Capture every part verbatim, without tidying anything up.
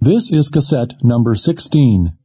This is cassette number sixteen.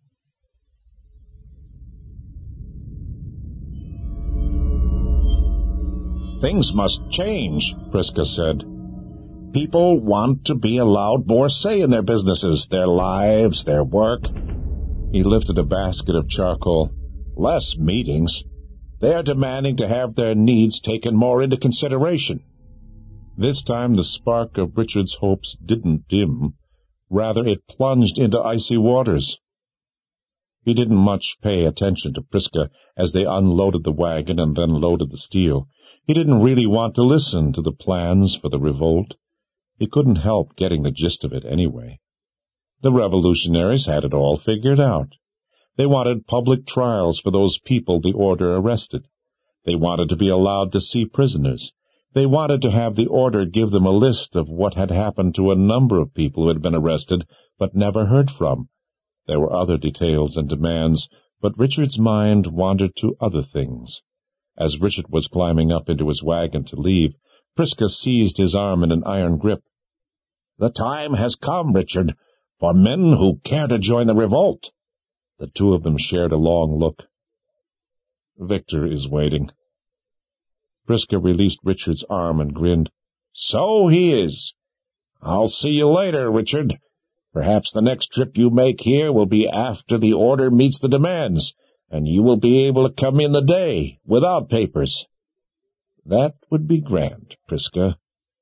Things must change, Priska said. People want to be allowed more say in their businesses, their lives, their work. He lifted a basket of charcoal. Less meetings. They are demanding to have their needs taken more into consideration. This time the spark of Richard's hopes didn't dim. Rather, it plunged into icy waters. He didn't much pay attention to Priska as they unloaded the wagon and then loaded the steel. He didn't really want to listen to the plans for the revolt. He couldn't help getting the gist of it anyway. The revolutionaries had it all figured out. They wanted public trials for those people the order arrested. They wanted to be allowed to see prisoners. They wanted to have the order give them a list of what had happened to a number of people who had been arrested but never heard from. There were other details and demands, but Richard's mind wandered to other things. As Richard was climbing up into his wagon to leave, Priska seized his arm in an iron grip. "The time has come, Richard, for men who care to join the revolt." The two of them shared a long look. "Victor is waiting." Priska released Richard's arm and grinned. "So he is. I'll see you later, Richard. Perhaps the next trip you make here will be after the order meets the demands, and you will be able to come in the day, without papers." "That would be grand, Priska."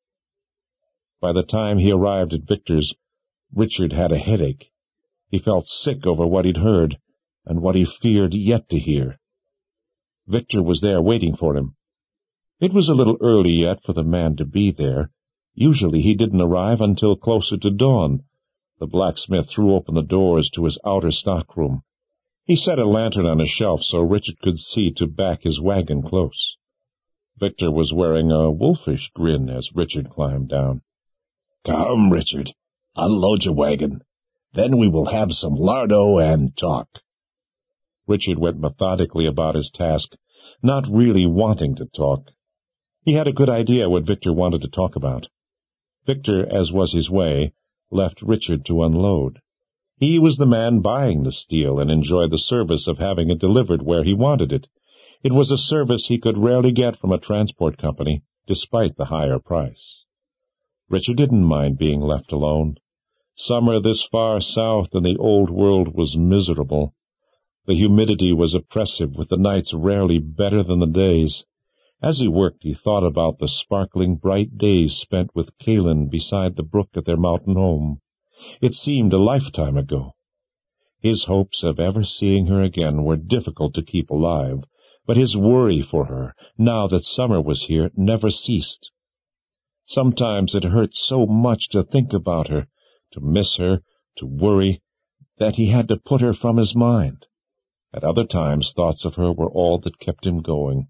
By the time he arrived at Victor's, Richard had a headache. He felt sick over what he'd heard, and what he feared yet to hear. Victor was there waiting for him. It was a little early yet for the man to be there. Usually he didn't arrive until closer to dawn. The blacksmith threw open the doors to his outer stockroom. He set a lantern on a shelf so Richard could see to back his wagon close. Victor was wearing a wolfish grin as Richard climbed down. "Come, Richard, unload your wagon. Then we will have some lardo and talk." Richard went methodically about his task, not really wanting to talk. He had a good idea what Victor wanted to talk about. Victor, as was his way, left Richard to unload. He was the man buying the steel and enjoyed the service of having it delivered where he wanted it. It was a service he could rarely get from a transport company, despite the higher price. Richard didn't mind being left alone. Summer this far south in the old world was miserable. The humidity was oppressive, with the nights rarely better than the days. As he worked, he thought about the sparkling, bright days spent with Kaylin beside the brook at their mountain home. It seemed a lifetime ago. His hopes of ever seeing her again were difficult to keep alive, but his worry for her, now that summer was here, never ceased. Sometimes it hurt so much to think about her, to miss her, to worry, that he had to put her from his mind. At other times, thoughts of her were all that kept him going.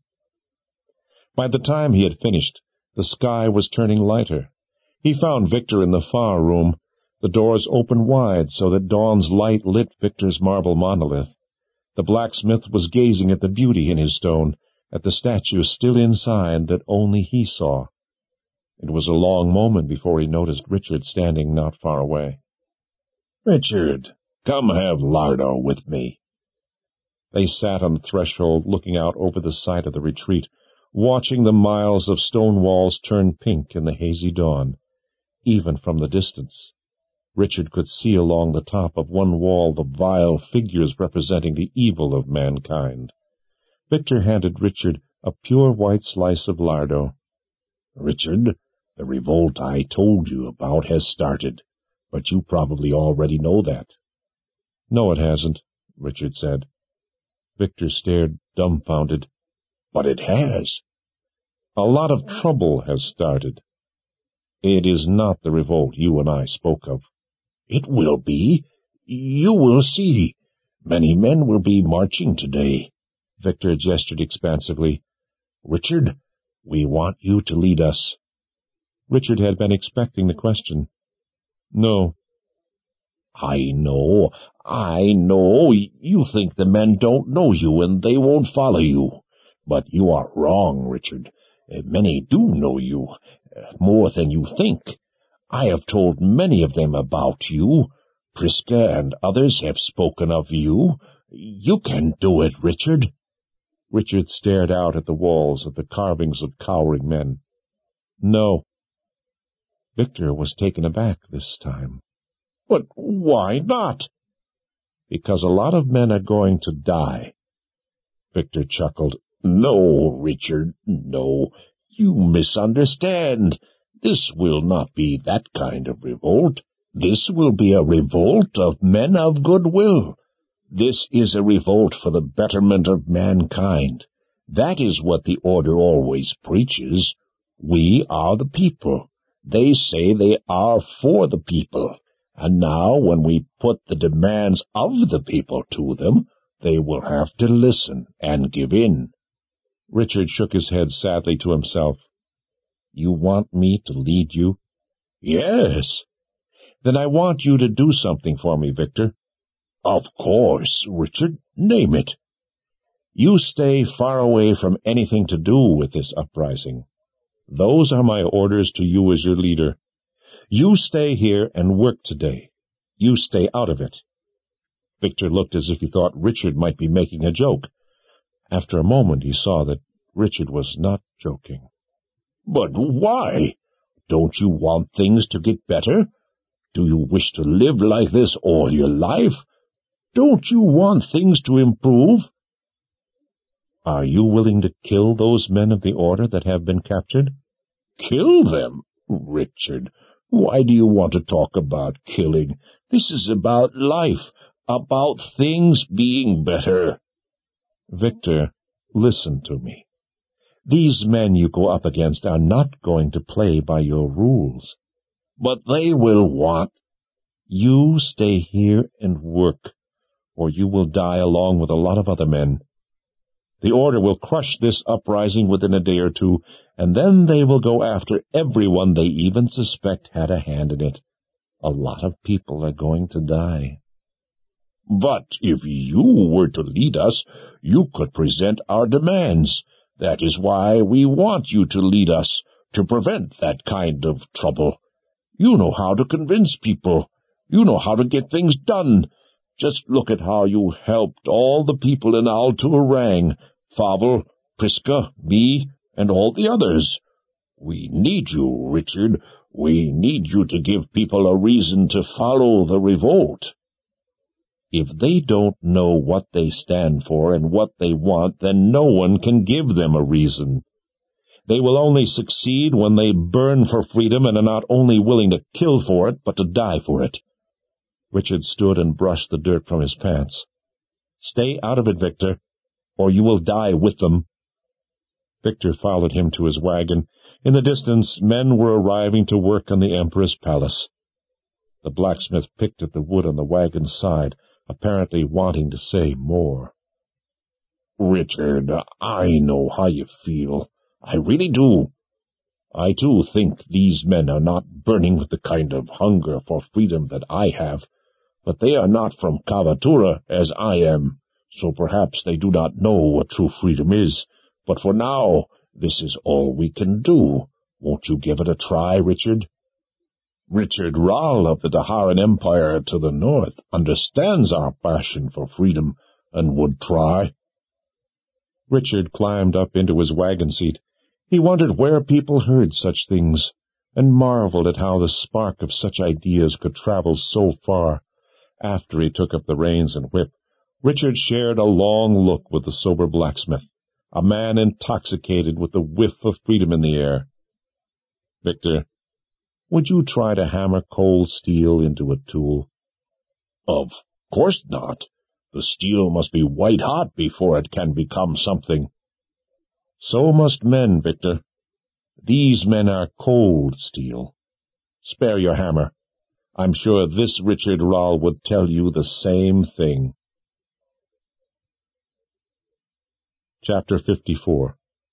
By the time he had finished, the sky was turning lighter. He found Victor in the far room. The doors opened wide so that dawn's light lit Victor's marble monolith. The blacksmith was gazing at the beauty in his stone, at the statue still inside that only he saw. It was a long moment before he noticed Richard standing not far away. "Richard, come have lardo with me." They sat on the threshold looking out over the site of the retreat, watching the miles of stone walls turn pink in the hazy dawn. Even from the distance, Richard could see along the top of one wall the vile figures representing the evil of mankind. Victor handed Richard a pure white slice of lardo. "Richard, the revolt I told you about has started, but you probably already know that." "No, it hasn't," Richard said. Victor stared dumbfounded. "But it has. A lot of trouble has started. It is not the revolt you and I spoke of." "It will be. You will see. Many men will be marching today." Victor gestured expansively. "Richard, we want you to lead us." Richard had been expecting the question. "No." "I know, I know. You think the men don't know you and they won't follow you. But you are wrong, Richard. Many do know you, more than you think. I have told many of them about you. Priska and others have spoken of you. You can do it, Richard." Richard stared out at the walls, at the carvings of cowering men. "No." Victor was taken aback this time. "But why not?" "Because a lot of men are going to die." Victor chuckled. "No, Richard, no. You misunderstand. This will not be that kind of revolt. This will be a revolt of men of goodwill. This is a revolt for the betterment of mankind. That is what the Order always preaches. We are the people. They say they are for the people. And now, when we put the demands of the people to them, they will have to listen and give in." Richard shook his head sadly to himself. "You want me to lead you?" "Yes." "Then I want you to do something for me, Victor." "Of course, Richard. Name it." "You stay far away from anything to do with this uprising. Those are my orders to you as your leader. You stay here and work today. You stay out of it." Victor looked as if he thought Richard might be making a joke. After a moment he saw that Richard was not joking. "But why? Don't you want things to get better? Do you wish to live like this all your life? Don't you want things to improve?" "Are you willing to kill those men of the Order that have been captured?" "Kill them? Richard, why do you want to talk about killing? This is about life, about things being better." "Victor, listen to me. These men you go up against are not going to play by your rules." "But they will want—" "You stay here and work, or you will die along with a lot of other men. The Order will crush this uprising within a day or two, and then they will go after everyone they even suspect had a hand in it. A lot of people are going to die." "But if you were to lead us, you could present our demands. That is why we want you to lead us, to prevent that kind of trouble. You know how to convince people. You know how to get things done. Just look at how you helped all the people in Alto Rang, Fauvel, Priska, me, and all the others. We need you, Richard. We need you to give people a reason to follow the revolt." "If they don't know what they stand for and what they want, then no one can give them a reason. They will only succeed when they burn for freedom and are not only willing to kill for it, but to die for it." Richard stood and brushed the dirt from his pants. "Stay out of it, Victor, or you will die with them." Victor followed him to his wagon. In the distance, men were arriving to work on the Emperor's palace. The blacksmith picked at the wood on the wagon's side, apparently wanting to say more. "Richard, I know how you feel. I really do. I, too, think these men are not burning with the kind of hunger for freedom that I have, but they are not from Kavatura, as I am, so perhaps they do not know what true freedom is. But for now, this is all we can do. Won't you give it a try, Richard?" Richard Ral of the Daharan Empire to the north understands our passion for freedom and would try. Richard climbed up into his wagon seat. He wondered where people heard such things, and marveled at how the spark of such ideas could travel so far. After he took up the reins and whip, Richard shared a long look with the sober blacksmith, a man intoxicated with the whiff of freedom in the air. "Victor, would you try to hammer cold steel into a tool?" "Of course not. The steel must be white-hot before it can become something." "So must men, Victor. These men are cold steel. Spare your hammer. I'm sure this Richard Ral would tell you the same thing." Chapter fifty-four.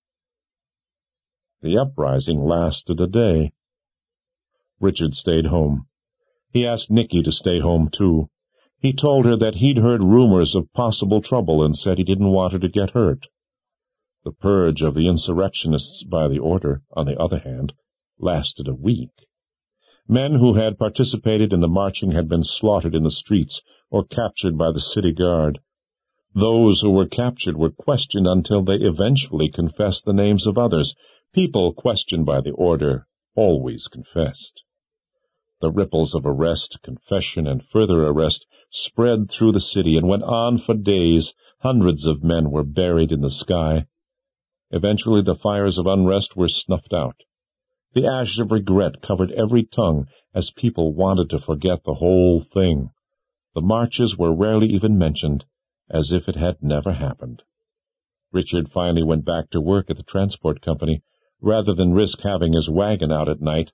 The uprising lasted a day. Richard stayed home. He asked Nicky to stay home, too. He told her that he'd heard rumors of possible trouble and said he didn't want her to get hurt. The purge of the insurrectionists by the Order, on the other hand, lasted a week. Men who had participated in the marching had been slaughtered in the streets or captured by the city guard. Those who were captured were questioned until they eventually confessed the names of others. People questioned by the order always confessed. The ripples of arrest, confession, and further arrest spread through the city and went on for days. Hundreds of men were buried in the sky. Eventually the fires of unrest were snuffed out. The ash of regret covered every tongue as people wanted to forget the whole thing. The marches were rarely even mentioned, as if it had never happened. Richard finally went back to work at the transport company, rather than risk having his wagon out at night.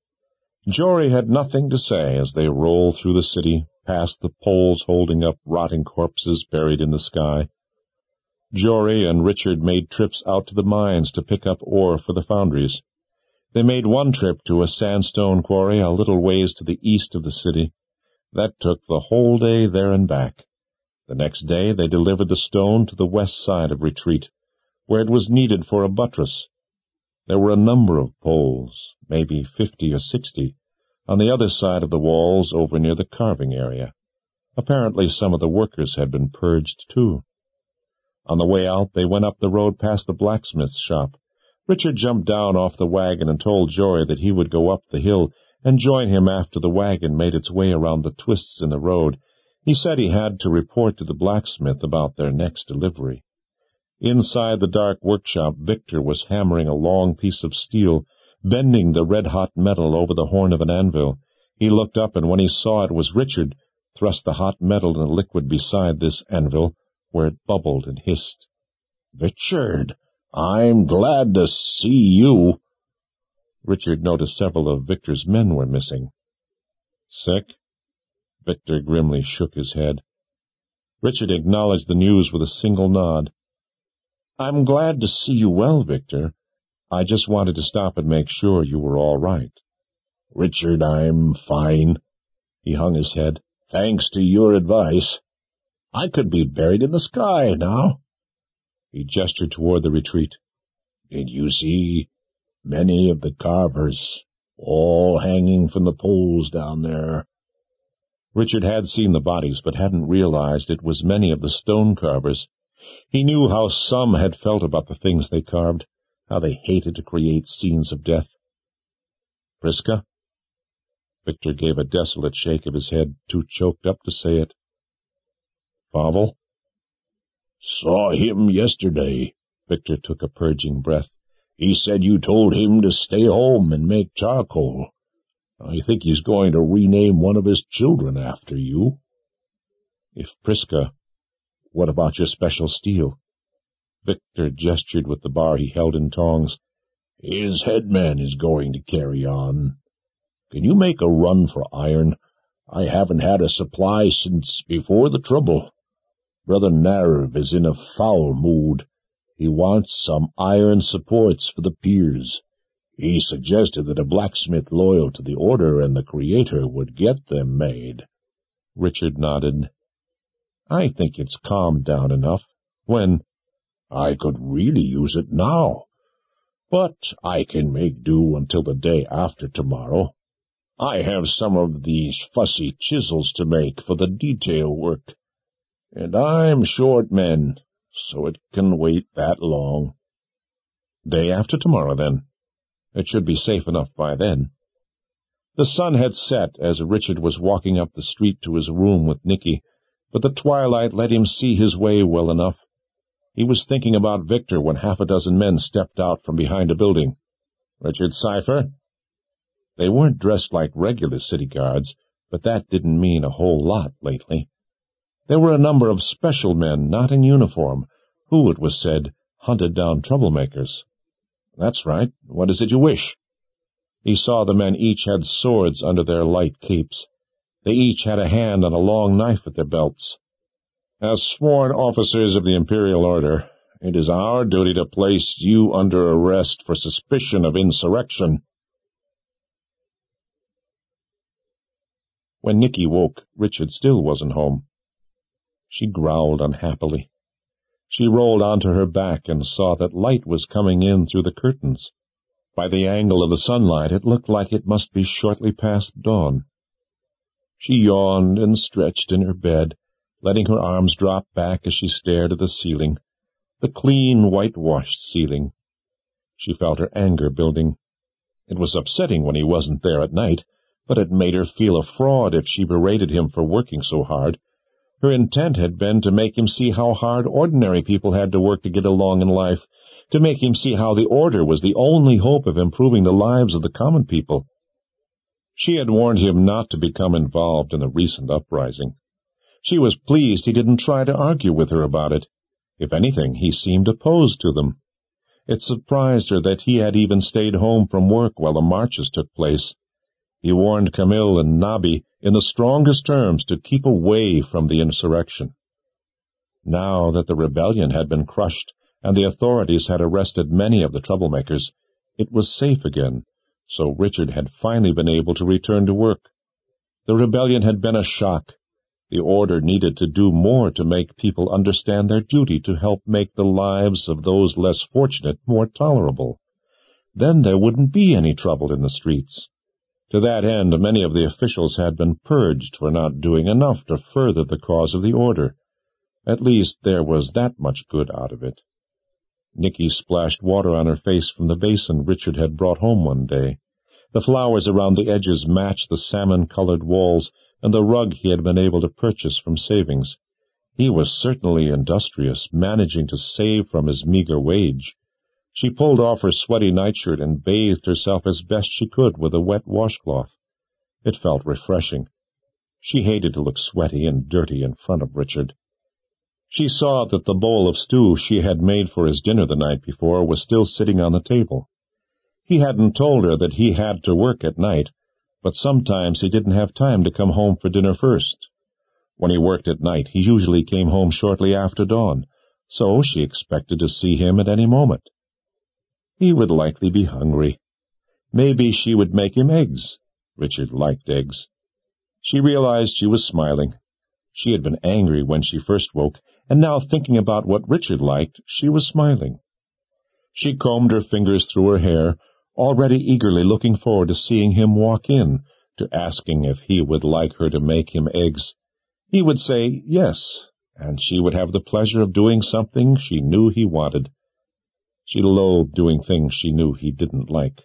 Jory had nothing to say as they rolled through the city, past the poles holding up rotting corpses buried in the sky. Jory and Richard made trips out to the mines to pick up ore for the foundries. They made one trip to a sandstone quarry a little ways to the east of the city. That took the whole day there and back. The next day they delivered the stone to the west side of Retreat, where it was needed for a buttress. There were a number of poles, maybe fifty or sixty, on the other side of the walls over near the carving area. Apparently some of the workers had been purged too. On the way out they went up the road past the blacksmith's shop. Richard jumped down off the wagon and told Jory that he would go up the hill and join him after the wagon made its way around the twists in the road. He said he had to report to the blacksmith about their next delivery. Inside the dark workshop, Victor was hammering a long piece of steel, bending the red-hot metal over the horn of an anvil. He looked up, and when he saw it was Richard, thrust the hot metal in a liquid beside this anvil, where it bubbled and hissed. "Richard, I'm glad to see you." Richard noticed several of Victor's men were missing. "Sick?" Victor grimly shook his head. Richard acknowledged the news with a single nod. "I'm glad to see you well, Victor. I just wanted to stop and make sure you were all right." "Richard, I'm fine." He hung his head. "Thanks to your advice. I could be buried in the sky now." He gestured toward the retreat. "Did you see many of the carvers, all hanging from the poles down there?" Richard had seen the bodies, but hadn't realized it was many of the stone carvers. He knew how some had felt about the things they carved, how they hated to create scenes of death. "Priska?" Victor gave a desolate shake of his head, too choked up to say it. "Pavel?" "Saw him yesterday." Victor took a purging breath. "He said you told him to stay home and make charcoal. I think he's going to rename one of his children after you." "If Priska, what about your special steel?" Victor gestured with the bar he held in tongs. "His headman is going to carry on. Can you make a run for iron? I haven't had a supply since before the trouble. Brother Narv is in a foul mood. He wants some iron supports for the piers. He suggested that a blacksmith loyal to the Order and the Creator would get them made." Richard nodded. "I think it's calmed down enough. When?" "I could really use it now, but I can make do until the day after tomorrow. I have some of these fussy chisels to make for the detail work, and I'm short men, so it can wait that long." "Day after tomorrow, then. It should be safe enough by then." The sun had set as Richard was walking up the street to his room with Nicky, but the twilight let him see his way well enough. He was thinking about Victor when half a dozen men stepped out from behind a building. "Richard Cypher?" They weren't dressed like regular city guards, but that didn't mean a whole lot lately. There were a number of special men not in uniform, who, it was said, hunted down troublemakers. "That's right. What is it you wish?" He saw the men each had swords under their light capes. They each had a hand on a long knife at their belts. "As sworn officers of the Imperial Order, it is our duty to place you under arrest for suspicion of insurrection." When Nicky woke, Richard still wasn't home. She growled unhappily. She rolled onto her back and saw that light was coming in through the curtains. By the angle of the sunlight, it looked like it must be shortly past dawn. She yawned and stretched in her bed, letting her arms drop back as she stared at the ceiling, the clean, whitewashed ceiling. She felt her anger building. It was upsetting when he wasn't there at night, but it made her feel a fraud if she berated him for working so hard. Her intent had been to make him see how hard ordinary people had to work to get along in life, to make him see how the order was the only hope of improving the lives of the common people. She had warned him not to become involved in the recent uprising. She was pleased he didn't try to argue with her about it. If anything, he seemed opposed to them. It surprised her that he had even stayed home from work while the marches took place. He warned Camille and Nabi in the strongest terms to keep away from the insurrection. Now that the rebellion had been crushed and the authorities had arrested many of the troublemakers, it was safe again, so Richard had finally been able to return to work. The rebellion had been a shock. The order needed to do more to make people understand their duty to help make the lives of those less fortunate more tolerable. Then there wouldn't be any trouble in the streets. To that end, many of the officials had been purged for not doing enough to further the cause of the order. At least there was that much good out of it. Nicky splashed water on her face from the basin Richard had brought home one day. The flowers around the edges matched the salmon-colored walls and the rug he had been able to purchase from savings. He was certainly industrious, managing to save from his meager wage. She pulled off her sweaty nightshirt and bathed herself as best she could with a wet washcloth. It felt refreshing. She hated to look sweaty and dirty in front of Richard. She saw that the bowl of stew she had made for his dinner the night before was still sitting on the table. He hadn't told her that he had to work at night, but sometimes he didn't have time to come home for dinner first. When he worked at night, he usually came home shortly after dawn, so she expected to see him at any moment. He would likely be hungry. Maybe she would make him eggs. Richard liked eggs. She realized she was smiling. She had been angry when she first woke, and now thinking about what Richard liked, she was smiling. She combed her fingers through her hair, already eagerly looking forward to seeing him walk in, to asking if he would like her to make him eggs. He would say yes, and she would have the pleasure of doing something she knew he wanted. She loathed doing things she knew he didn't like.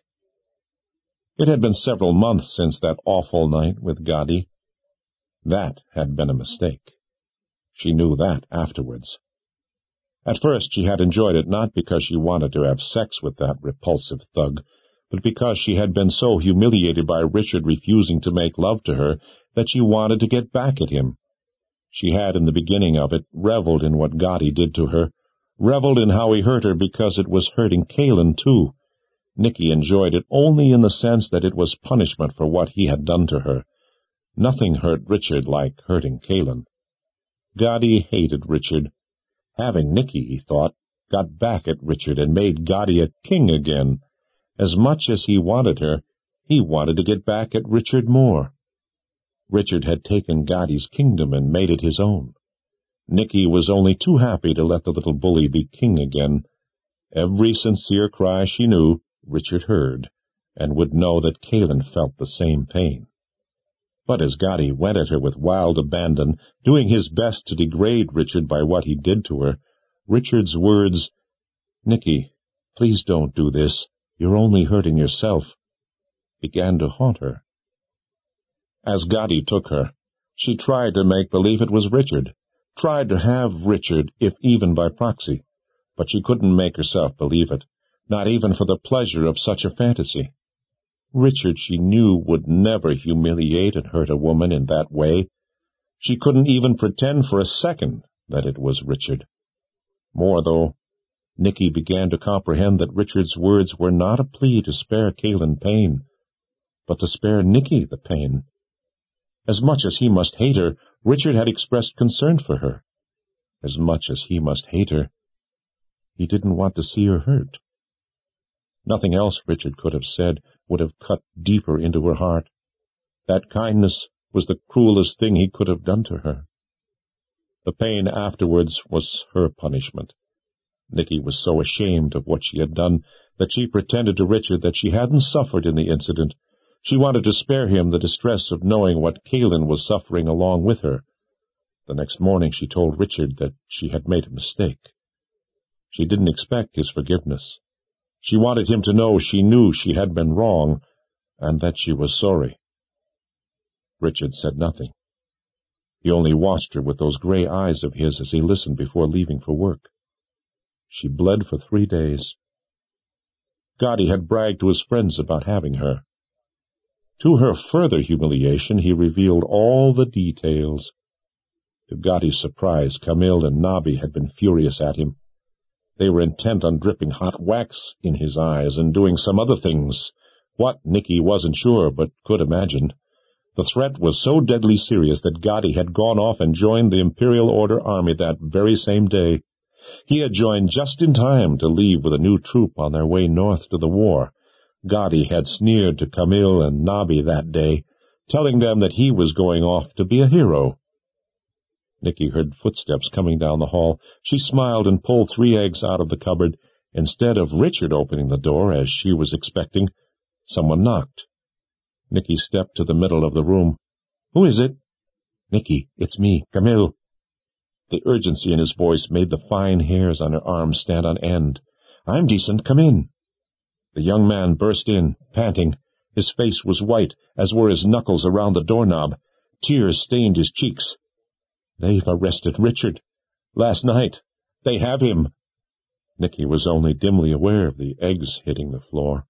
It had been several months since that awful night with Gadi. That had been a mistake. She knew that afterwards. At first she had enjoyed it not because she wanted to have sex with that repulsive thug, but because she had been so humiliated by Richard refusing to make love to her that she wanted to get back at him. She had, in the beginning of it, reveled in what Gadi did to her, reveled in how he hurt her because it was hurting Kaelin, too. Nicky enjoyed it only in the sense that it was punishment for what he had done to her. Nothing hurt Richard like hurting Kaelin. Gadi hated Richard. Having Nicky, he thought, got back at Richard and made Gadi a king again. As much as he wanted her, he wanted to get back at Richard more. Richard had taken Gadi's kingdom and made it his own. Nicky was only too happy to let the little bully be king again. Every sincere cry she knew, Richard heard, and would know that Kaelin felt the same pain. But as Gadi went at her with wild abandon, doing his best to degrade Richard by what he did to her, Richard's words, "Nicky, please don't do this, you're only hurting yourself," began to haunt her. As Gadi took her, she tried to make believe it was Richard, tried to have Richard, if even by proxy, but she couldn't make herself believe it, not even for the pleasure of such a fantasy. Richard, she knew, would never humiliate and hurt a woman in that way. She couldn't even pretend for a second that it was Richard. More, though, Nicky began to comprehend that Richard's words were not a plea to spare Kaelin pain, but to spare Nicky the pain. As much as he must hate her, Richard had expressed concern for her. As much as he must hate her, he didn't want to see her hurt. Nothing else Richard could have said would have cut deeper into her heart. That kindness was the cruelest thing he could have done to her. The pain afterwards was her punishment. Nicky was so ashamed of what she had done that she pretended to Richard that she hadn't suffered in the incident. She wanted to spare him the distress of knowing what Kalin was suffering along with her. The next morning she told Richard that she had made a mistake. She didn't expect his forgiveness. She wanted him to know she knew she had been wrong, and that she was sorry. Richard said nothing. He only watched her with those gray eyes of his as he listened before leaving for work. She bled for three days. Gotti had bragged to his friends about having her. To her further humiliation, he revealed all the details. To Gotti's surprise, Camille and Nabi had been furious at him. They were intent on dripping hot wax in his eyes and doing some other things. What, Nicky wasn't sure, but could imagine. The threat was so deadly serious that Gotti had gone off and joined the Imperial Order Army that very same day. He had joined just in time to leave with a new troop on their way north to the war. Gotti had sneered to Camille and Nabi that day, telling them that he was going off to be a hero. Nicky heard footsteps coming down the hall. She smiled and pulled three eggs out of the cupboard. Instead of Richard opening the door, as she was expecting, someone knocked. Nicky stepped to the middle of the room. "Who is it?" "Nicky, it's me, Camille." The urgency in his voice made the fine hairs on her arms stand on end. "I'm decent. Come in." The young man burst in, panting. His face was white, as were his knuckles around the doorknob. Tears stained his cheeks. "They've arrested Richard. Last night. They have him." Nicky was only dimly aware of the eggs hitting the floor.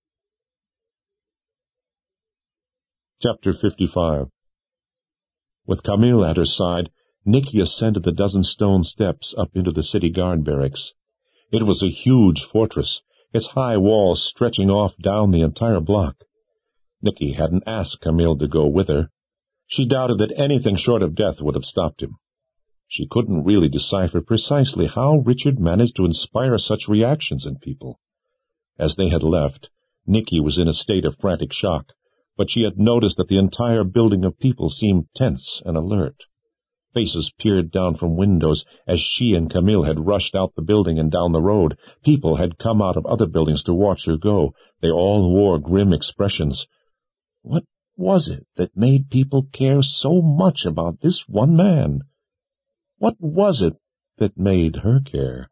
Chapter fifty-five. With Camille at her side, Nicky ascended the dozen stone steps up into the city guard barracks. It was a huge fortress, its high walls stretching off down the entire block. Nicky hadn't asked Camille to go with her. She doubted that anything short of death would have stopped him. She couldn't really decipher precisely how Richard managed to inspire such reactions in people. As they had left, Nicky was in a state of frantic shock, but she had noticed that the entire building of people seemed tense and alert. Faces peered down from windows as she and Camille had rushed out the building and down the road. People had come out of other buildings to watch her go. They all wore grim expressions. What was it that made people care so much about this one man? What was it that made her care?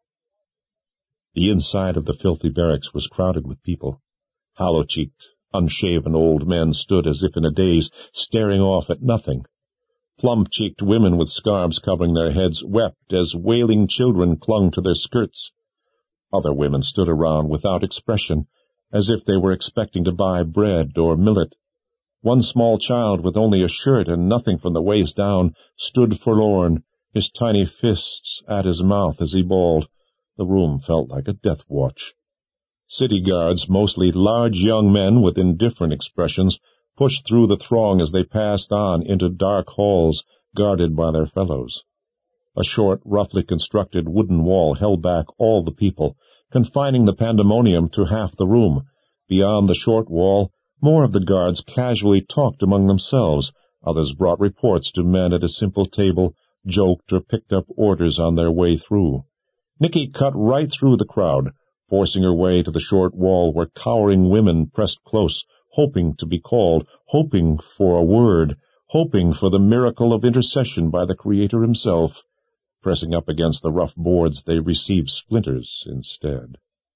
The inside of the filthy barracks was crowded with people. Hollow-cheeked, unshaven old men stood as if in a daze, staring off at nothing. Plump-cheeked women with scarves covering their heads wept as wailing children clung to their skirts. Other women stood around without expression, as if they were expecting to buy bread or millet. One small child, with only a shirt and nothing from the waist down, stood forlorn, his tiny fists at his mouth as he bawled. The room felt like a death watch. City guards, mostly large young men with indifferent expressions, pushed through the throng as they passed on into dark halls guarded by their fellows. A short, roughly constructed wooden wall held back all the people, confining the pandemonium to half the room. Beyond the short wall, more of the guards casually talked among themselves. Others brought reports to men at a simple table, joked or picked up orders on their way through. Nicky cut right through the crowd, forcing her way to the short wall where cowering women pressed close, hoping to be called, hoping for a word, hoping for the miracle of intercession by the Creator himself. Pressing up against the rough boards, they received splinters instead.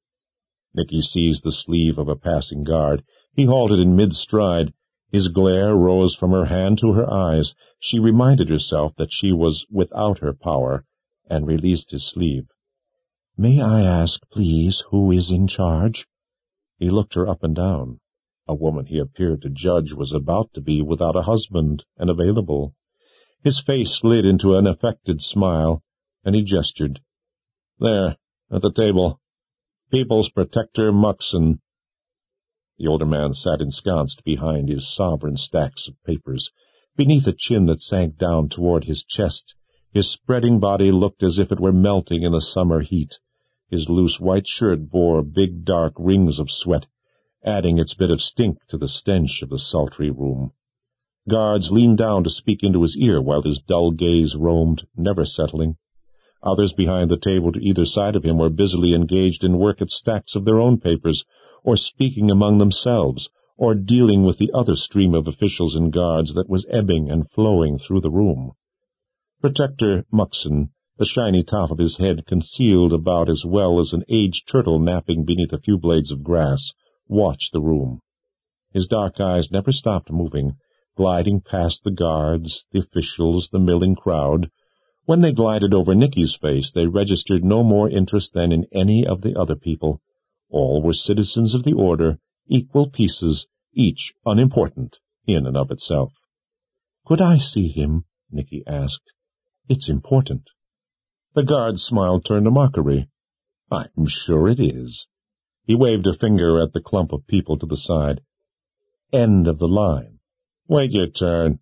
Nicky seized the sleeve of a passing guard. He halted in mid-stride. His glare rose from her hand to her eyes. She reminded herself that she was without her power, and released his sleeve. "May I ask, please, who is in charge?" He looked her up and down. A woman he appeared to judge was about to be without a husband and available. His face slid into an affected smile, and he gestured. "There, at the table. People's Protector Muxon." The older man sat ensconced behind his sovereign stacks of papers. Beneath a chin that sank down toward his chest, his spreading body looked as if it were melting in the summer heat. His loose white shirt bore big dark rings of sweat, adding its bit of stink to the stench of the sultry room. Guards leaned down to speak into his ear while his dull gaze roamed, never settling. Others behind the table to either side of him were busily engaged in work at stacks of their own papers, or speaking among themselves, or dealing with the other stream of officials and guards that was ebbing and flowing through the room. Protector Muxon, the shiny top of his head concealed about as well as an aged turtle napping beneath a few blades of grass, watched the room. His dark eyes never stopped moving, gliding past the guards, the officials, the milling crowd. When they glided over Nicky's face, they registered no more interest than in any of the other people. All were citizens of the order, equal pieces, each unimportant in and of itself. "Could I see him?" Nicky asked. "It's important." The guard's smile turned to mockery. "I'm sure it is." He waved a finger at the clump of people to the side. "End of the line. Wait your turn."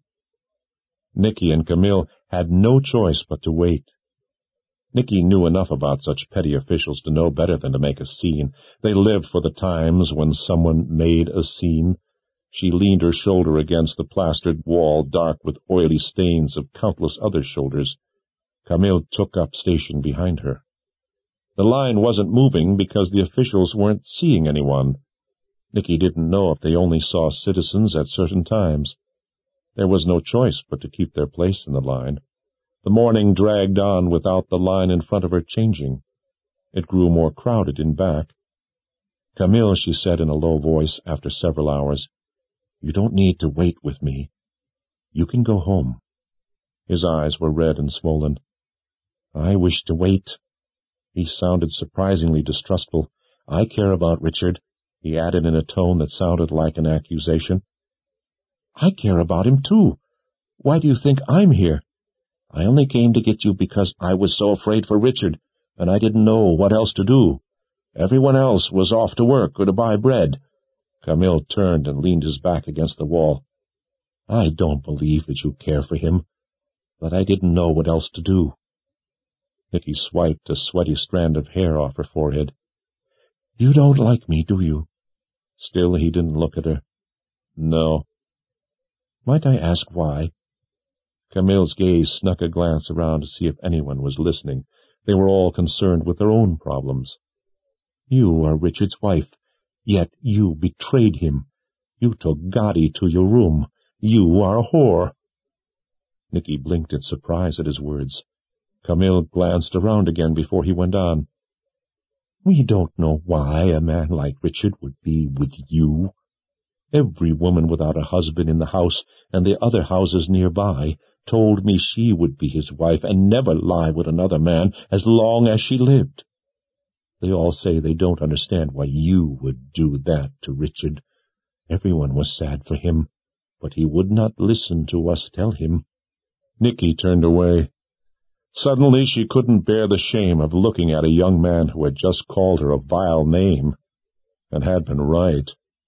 Nicky and Camille had no choice but to wait. Nicky knew enough about such petty officials to know better than to make a scene. They lived for the times when someone made a scene. She leaned her shoulder against the plastered wall, dark with oily stains of countless other shoulders. Camille took up station behind her. The line wasn't moving because the officials weren't seeing anyone. Nicky didn't know if they only saw citizens at certain times. There was no choice but to keep their place in the line. The morning dragged on without the line in front of her changing. It grew more crowded in back. "Camille," she said in a low voice after several hours, "you don't need to wait with me. You can go home." His eyes were red and swollen. "I wish to wait." He sounded surprisingly distrustful. "I care about Richard," he added in a tone that sounded like an accusation. "I care about him, too. Why do you think I'm here? I only came to get you because I was so afraid for Richard, and I didn't know what else to do. Everyone else was off to work or to buy bread." Camille turned and leaned his back against the wall. "I don't believe that you care for him, but I didn't know what else to do." Nicky swiped a sweaty strand of hair off her forehead. "You don't like me, do you?" Still he didn't look at her. "No." "Might I ask why?" Camille's gaze snuck a glance around to see if anyone was listening. They were all concerned with their own problems. "You are Richard's wife, yet you betrayed him. You took Gotti to your room. You are a whore." Nicky blinked in surprise at his words. Camille glanced around again before he went on. "We don't know why a man like Richard would be with you. Every woman without a husband in the house and the other houses nearby told me she would be his wife and never lie with another man as long as she lived. They all say they don't understand why you would do that to Richard. Everyone was sad for him, but he would not listen to us tell him." Nicky turned away. Suddenly she couldn't bear the shame of looking at a young man who had just called her a vile name, and had been right.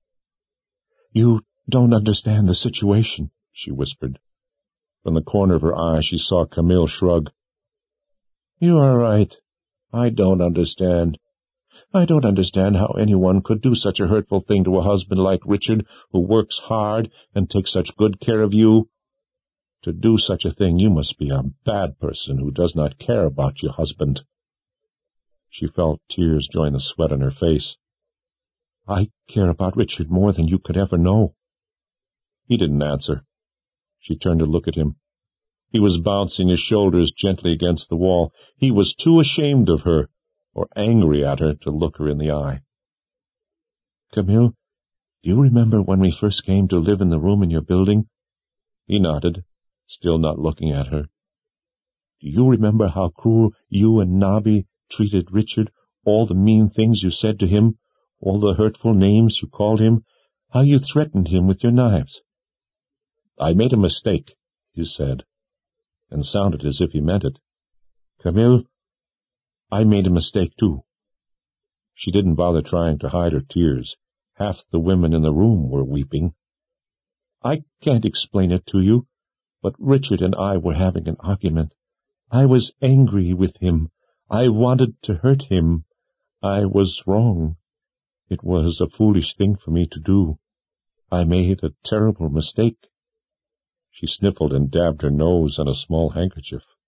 "You don't understand the situation," she whispered. From the corner of her eye she saw Camille shrug. "You are right. I don't understand. I don't understand how anyone could do such a hurtful thing to a husband like Richard, who works hard and takes such good care of you. To do such a thing you must be a bad person who does not care about your husband." She felt tears join the sweat on her face. "I care about Richard more than you could ever know." He didn't answer. She turned to look at him. He was bouncing his shoulders gently against the wall. He was too ashamed of her, or angry at her, to look her in the eye. "Camille, do you remember when we first came to live in the room in your building?" He nodded, still not looking at her. "Do you remember how cruel you and Nabi treated Richard, all the mean things you said to him, all the hurtful names you called him, how you threatened him with your knives?" "I made a mistake," he said, and sounded as if he meant it. "Camille, I made a mistake too." She didn't bother trying to hide her tears. Half the women in the room were weeping. "I can't explain it to you, but Richard and I were having an argument. I was angry with him. I wanted to hurt him. I was wrong. It was a foolish thing for me to do. I made a terrible mistake." She sniffled and dabbed her nose on a small handkerchief.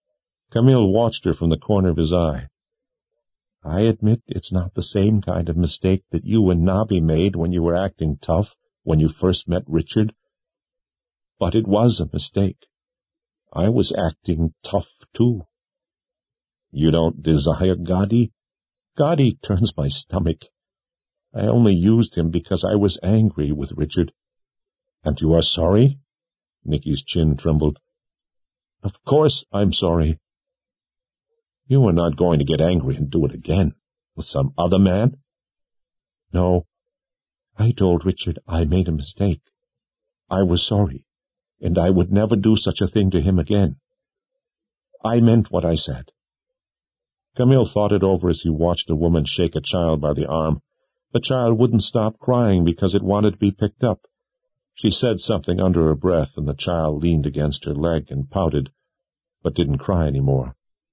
Camille watched her from the corner of his eye. "I admit it's not the same kind of mistake that you and Nobby made when you were acting tough when you first met Richard. But it was a mistake. I was acting tough, too." "You don't desire Gadi?" "Gadi turns my stomach. I only used him because I was angry with Richard." "And you are sorry?" Nicky's chin trembled. "Of course I'm sorry." "You are not going to get angry and do it again with some other man?" "No. I told Richard I made a mistake. I was sorry, and I would never do such a thing to him again. I meant what I said." Camille thought it over as he watched a woman shake a child by the arm. The child wouldn't stop crying because it wanted to be picked up. She said something under her breath, and the child leaned against her leg and pouted, but didn't cry any more.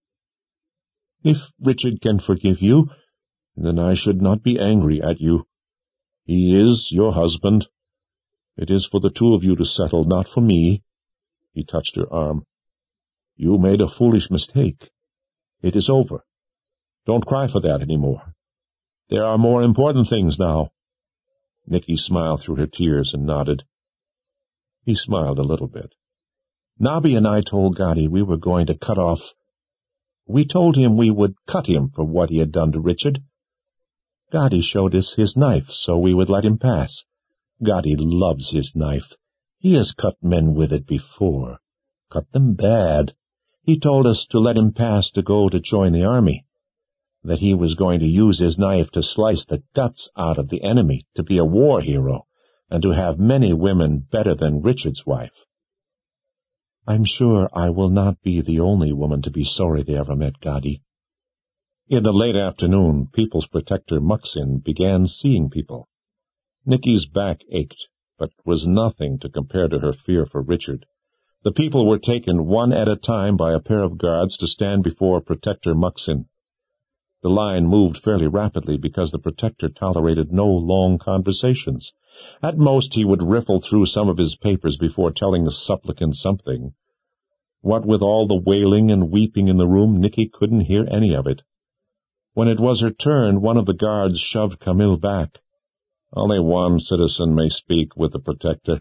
"If Richard can forgive you, then I should not be angry at you. He is your husband. It is for the two of you to settle, not for me." He touched her arm. "You made a foolish mistake. It is over. Don't cry for that any more. There are more important things now." Nicky smiled through her tears and nodded. He smiled a little bit. "Nobby and I told Gadi we were going to cut off. We told him we would cut him for what he had done to Richard. Gadi showed us his knife so we would let him pass. Gadi loves his knife. He has cut men with it before. Cut them bad. He told us to let him pass to go to join the army, that he was going to use his knife to slice the guts out of the enemy, to be a war hero, and to have many women better than Richard's wife. I'm sure I will not be the only woman to be sorry they ever met Gadi." In the late afternoon, People's Protector Muxin began seeing people. Nicky's back ached, but it was nothing to compare to her fear for Richard. The people were taken one at a time by a pair of guards to stand before Protector Muxin. The line moved fairly rapidly because the Protector tolerated no long conversations. At most he would riffle through some of his papers before telling the supplicant something. What with all the wailing and weeping in the room, Nicky couldn't hear any of it. When it was her turn, one of the guards shoved Camille back. "Only one citizen may speak with the Protector."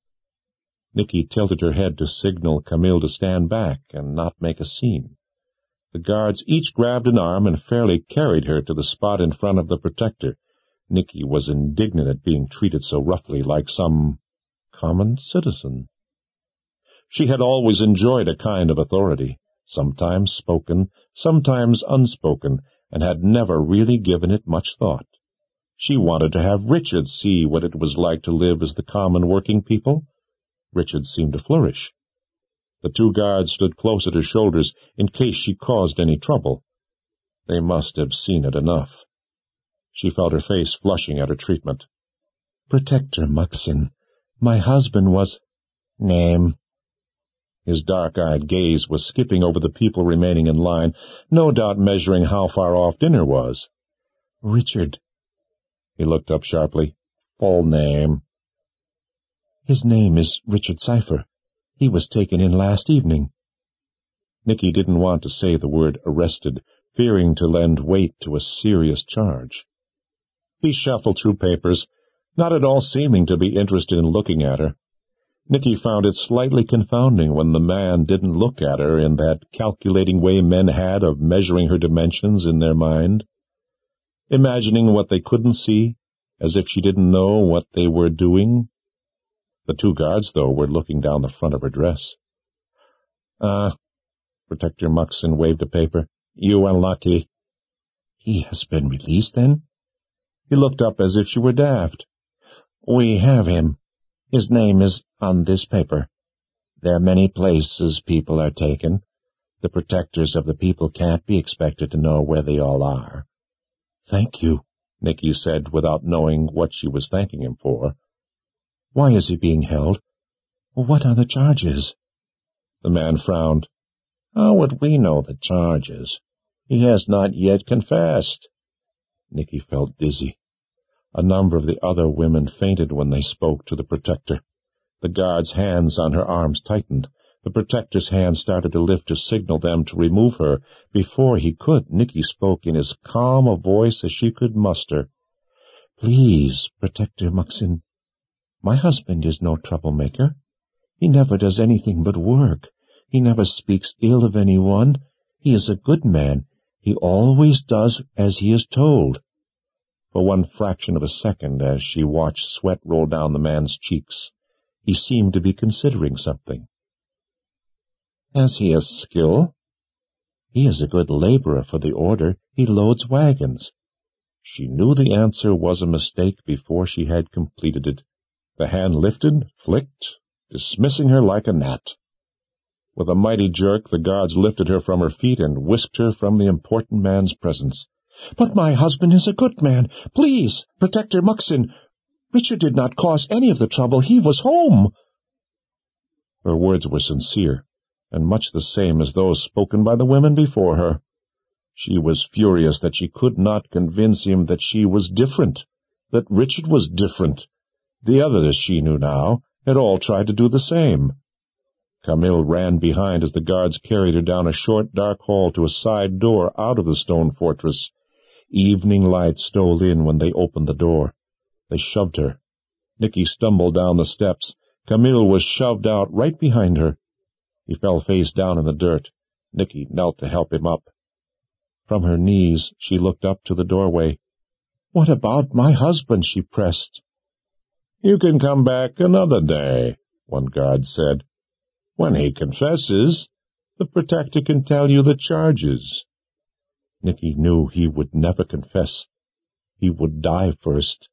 Nicky tilted her head to signal Camille to stand back and not make a scene. The guards each grabbed an arm and fairly carried her to the spot in front of the Protector. Nicky was indignant at being treated so roughly, like some common citizen. She had always enjoyed a kind of authority, sometimes spoken, sometimes unspoken, and had never really given it much thought. She wanted to have Richard see what it was like to live as the common working people. Richard seemed to flourish. The two guards stood close at her shoulders in case she caused any trouble. They must have seen it enough. She felt her face flushing at her treatment. "Protector Muxin, my husband was—" "Name?" His dark-eyed gaze was skipping over the people remaining in line, no doubt measuring how far off dinner was. "Richard." He looked up sharply. "Full name?" "His name is Richard Cypher. He was taken in last evening." Nicky didn't want to say the word arrested, fearing to lend weight to a serious charge. He shuffled through papers, not at all seeming to be interested in looking at her. Nicky found it slightly confounding when the man didn't look at her in that calculating way men had of measuring her dimensions in their mind, imagining what they couldn't see, as if she didn't know what they were doing. The two guards, though, were looking down the front of her dress. Ah, uh, Protector Muxin waved a paper. "You are lucky." "He has been released, then?" He looked up as if she were daft. "We have him. His name is on this paper. There are many places people are taken. The protectors of the people can't be expected to know where they all are." "Thank you," Nicky said without knowing what she was thanking him for. "Why is he being held? What are the charges?" The man frowned. "How would we know the charges? He has not yet confessed." Nicky felt dizzy. A number of the other women fainted when they spoke to the Protector. The guard's hands on her arms tightened. The protector's hand started to lift to signal them to remove her. Before he could, Nicky spoke in as calm a voice as she could muster. "Please, Protector Muksin, my husband is no troublemaker. He never does anything but work. He never speaks ill of anyone. He is a good man. He always does as he is told." For one fraction of a second, as she watched sweat roll down the man's cheeks, he seemed to be considering something. "Has he a skill?" "He is a good laborer for the order. He loads wagons." She knew the answer was a mistake before she had completed it. The hand lifted, flicked, dismissing her like a gnat. With a mighty jerk, the guards lifted her from her feet and whisked her from the important man's presence. "But my husband is a good man. Please, Protector Muksin. Richard did not cause any of the trouble. He was home." Her words were sincere, and much the same as those spoken by the women before her. She was furious that she could not convince him that she was different, that Richard was different. The others, she knew now, had all tried to do the same. Camille ran behind as the guards carried her down a short, dark hall to a side door out of the stone fortress. Evening light stole in when they opened the door. They shoved her. Nicky stumbled down the steps. Camille was shoved out right behind her. He fell face down in the dirt. Nicky knelt to help him up. From her knees, she looked up to the doorway. "What about my husband?" she pressed. "You can come back another day," one guard said. "When he confesses, the Protector can tell you the charges." Nicky knew he would never confess. He would die first.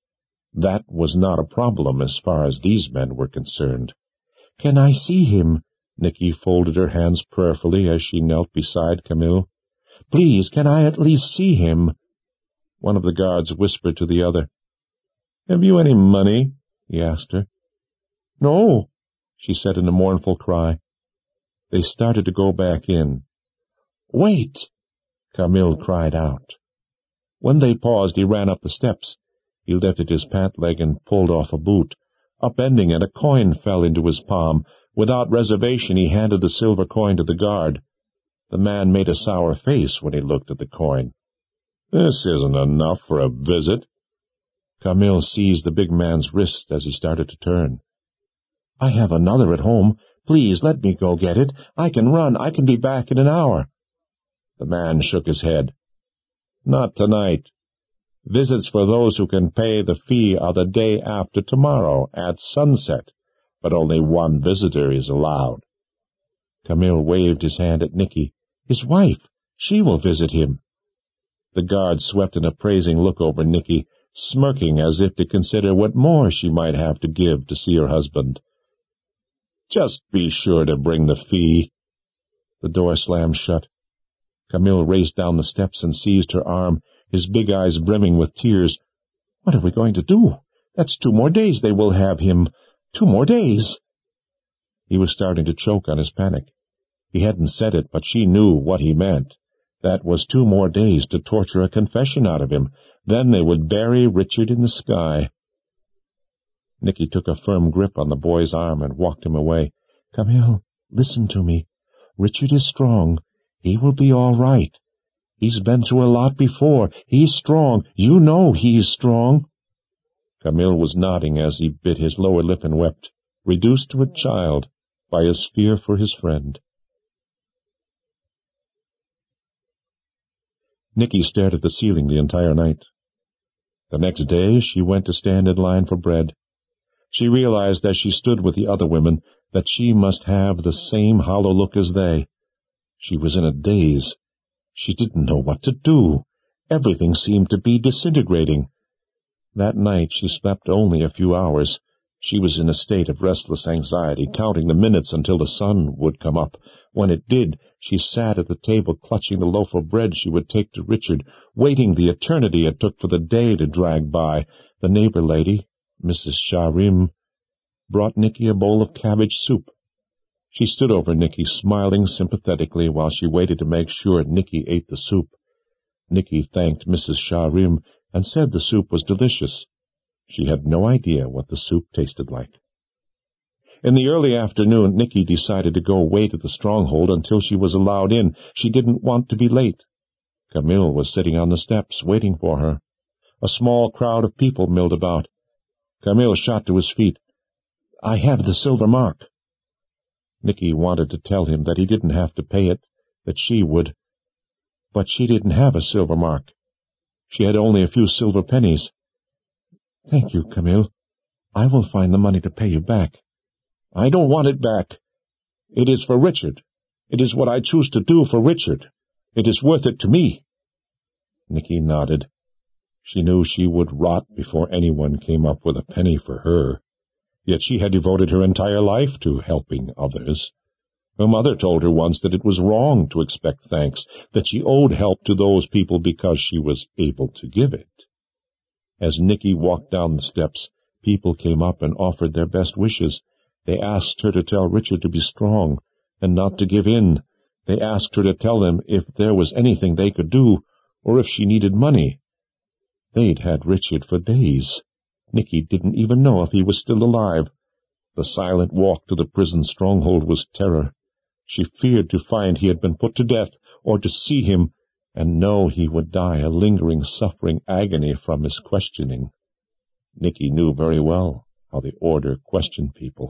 That was not a problem as far as these men were concerned. "Can I see him?" Nicky folded her hands prayerfully as she knelt beside Camille. "Please, can I at least see him?" One of the guards whispered to the other. "Have you any money?" he asked her. "No," she said in a mournful cry. They started to go back in. "Wait!" Camille cried out. When they paused, he ran up the steps. He lifted his pant leg and pulled off a boot. Upending it, a coin fell into his palm. Without reservation, he handed the silver coin to the guard. The man made a sour face when he looked at the coin. "This isn't enough for a visit." Camille seized the big man's wrist as he started to turn. "I have another at home. Please let me go get it. I can run. I can be back in an hour." The man shook his head. "Not tonight. Visits for those who can pay the fee are the day after tomorrow, at sunset, but only one visitor is allowed." Camille waved his hand at Nicky. "His wife. She will visit him." The guard swept an appraising look over Nicky, smirking as if to consider what more she might have to give to see her husband. "Just be sure to bring the fee." The door slammed shut. Camille raced down the steps and seized her arm, his big eyes brimming with tears. "What are we going to do? That's two more days they will have him. Two more days." He was starting to choke on his panic. He hadn't said it, but she knew what he meant. That was two more days to torture a confession out of him. Then they would bury Richard in the sky. Nicky took a firm grip on the boy's arm and walked him away. "Camille, listen to me. Richard is strong. He will be all right. He's been through a lot before. He's strong. You know he's strong." Camille was nodding as he bit his lower lip and wept, reduced to a child by his fear for his friend. Nicky stared at the ceiling the entire night. The next day she went to stand in line for bread. She realized as she stood with the other women that she must have the same hollow look as they. She was in a daze. She didn't know what to do. Everything seemed to be disintegrating. That night she slept only a few hours. She was in a state of restless anxiety, counting the minutes until the sun would come up. When it did, she sat at the table clutching the loaf of bread she would take to Richard, waiting the eternity it took for the day to drag by. The neighbor lady, Missus Sharim, brought Nicky a bowl of cabbage soup. She stood over Nicky, smiling sympathetically while she waited to make sure Nicky ate the soup. Nicky thanked Missus Sharim and said the soup was delicious. She had no idea what the soup tasted like. In the early afternoon, Nicky decided to go wait at the stronghold until she was allowed in. She didn't want to be late. Camille was sitting on the steps, waiting for her. A small crowd of people milled about. Camille shot to his feet. "I have the silver mark." Nicky wanted to tell him that he didn't have to pay it, that she would. But she didn't have a silver mark. She had only a few silver pennies. "Thank you, Camille. I will find the money to pay you back." "I don't want it back. It is for Richard. It is what I choose to do for Richard. It is worth it to me." Nicky nodded. She knew she would rot before anyone came up with a penny for her. Yet she had devoted her entire life to helping others. Her mother told her once that it was wrong to expect thanks, that she owed help to those people because she was able to give it. As Nicky walked down the steps, people came up and offered their best wishes. They asked her to tell Richard to be strong and not to give in. They asked her to tell them if there was anything they could do, or if she needed money. They'd had Richard for days. Nicky didn't even know if he was still alive. The silent walk to the prison stronghold was terror. She feared to find he had been put to death, or to see him and know he would die a lingering, suffering agony from his questioning. Nicky knew very well how the order questioned people.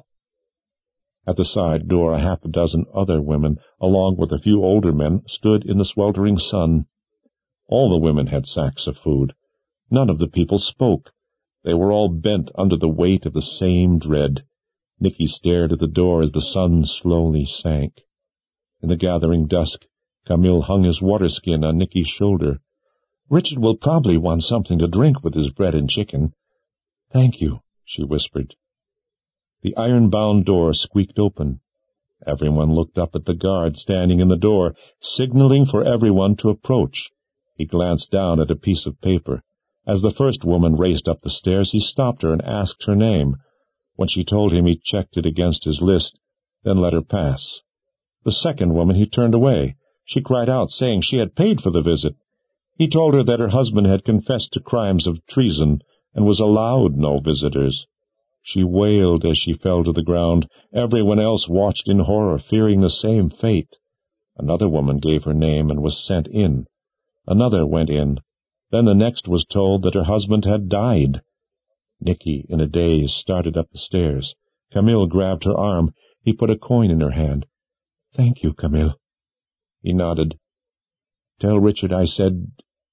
At the side door, a half a dozen other women, along with a few older men, stood in the sweltering sun. All the women had sacks of food. None of the people spoke. They were all bent under the weight of the same dread. Nicky stared at the door as the sun slowly sank. In the gathering dusk, Camille hung his waterskin on Nicky's shoulder. "Richard will probably want something to drink with his bread and chicken." "Thank you," she whispered. The iron-bound door squeaked open. Everyone looked up at the guard standing in the door, signaling for everyone to approach. He glanced down at a piece of paper. As the first woman raced up the stairs, he stopped her and asked her name. When she told him, he checked it against his list, then let her pass. The second woman he turned away. She cried out, saying she had paid for the visit. He told her that her husband had confessed to crimes of treason and was allowed no visitors. She wailed as she fell to the ground. Everyone else watched in horror, fearing the same fate. Another woman gave her name and was sent in. Another went in. Then the next was told that her husband had died. Nicky, in a daze, started up the stairs. Camille grabbed her arm. He put a coin in her hand. "Thank you, Camille." He nodded. "Tell Richard I said...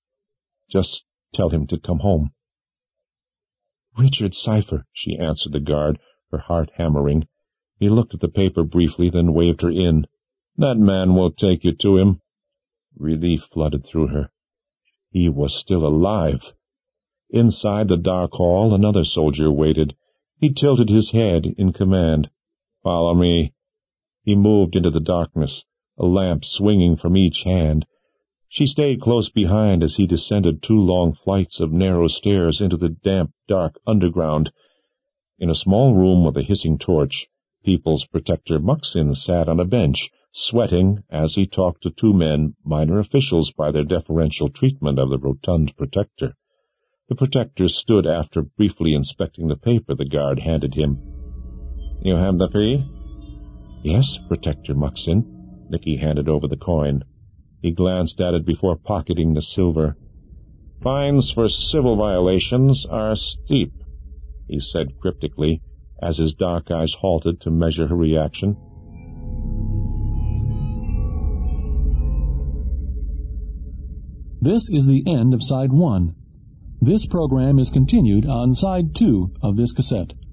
just tell him to come home." "Richard Cypher," she answered the guard, her heart hammering. He looked at the paper briefly, then waved her in. "That man will take you to him." Relief flooded through her. He was still alive. Inside the dark hall, another soldier waited. He tilted his head in command. "Follow me." He moved into the darkness, a lamp swinging from each hand. She stayed close behind as he descended two long flights of narrow stairs into the damp, dark underground. In a small room with a hissing torch, People's Protector Muxin sat on a bench, sweating as he talked to two men, minor officials by their deferential treatment of the rotund Protector. The Protector stood after briefly inspecting the paper the guard handed him. "You have the fee?" "Yes, Protector Muxin." Nicky handed over the coin. He glanced at it before pocketing the silver. "Fines for civil violations are steep," he said cryptically, as his dark eyes halted to measure her reaction. This is the end of Side one. This program is continued on Side two of this cassette.